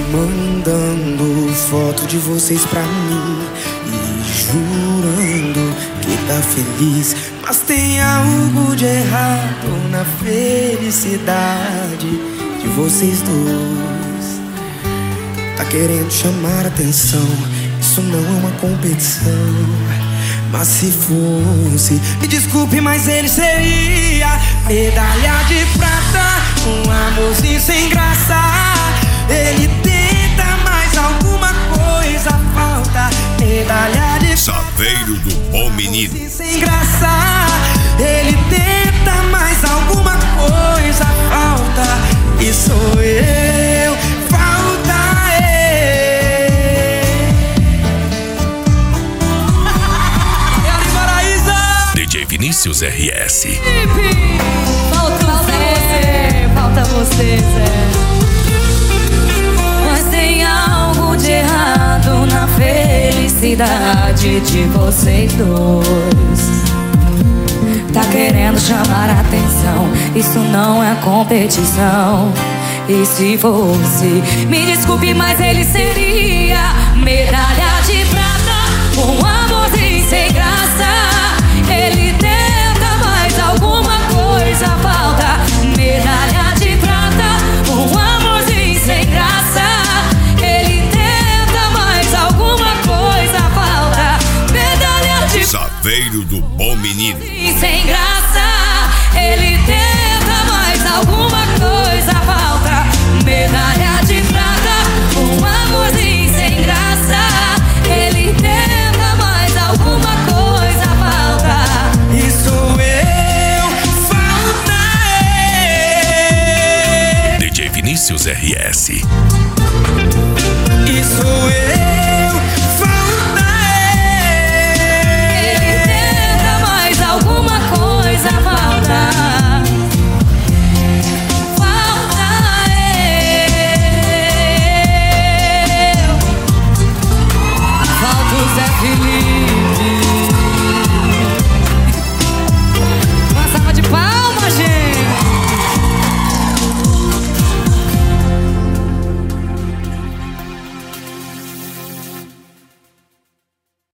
mandando foto de vocês pra mim e jurando que tá feliz, mas tem algo de errado na felicidade de vocês dois. Tá querendo chamar atenção, isso não é uma competição. Mas se fosse, me desculpe, mas ele seria medalha de prata, um amorzinho sem graça. Ele tenta, mas alguma coisa falta. Medalha de Chaveiro do Bom Menino. Sem graça. Ele tenta, mas alguma coisa falta. E sou eu, falta DJ Vinícius RS. Falta você, Zé. Mas tem algo de errado na felicidade de vocês dois. Tá querendo chamar atenção, isso não é competição. E se fosse, me desculpe, mas ele seria medalha de prata, um amorzinho sem graça. Ele tenta, mas alguma coisa falta. Medalha de prata, um amorzinho sem graça. Ele tenta, mas alguma coisa falta. Medalha de Chaveiro do Bom Menino. sem graça. Ele tenta, mas alguma coisa falta. Medalha de prata, um amorzinho sem graça. Ele tenta, mas alguma coisa falta. E sou eu, falta DJ Vinícius RS. E sou eu.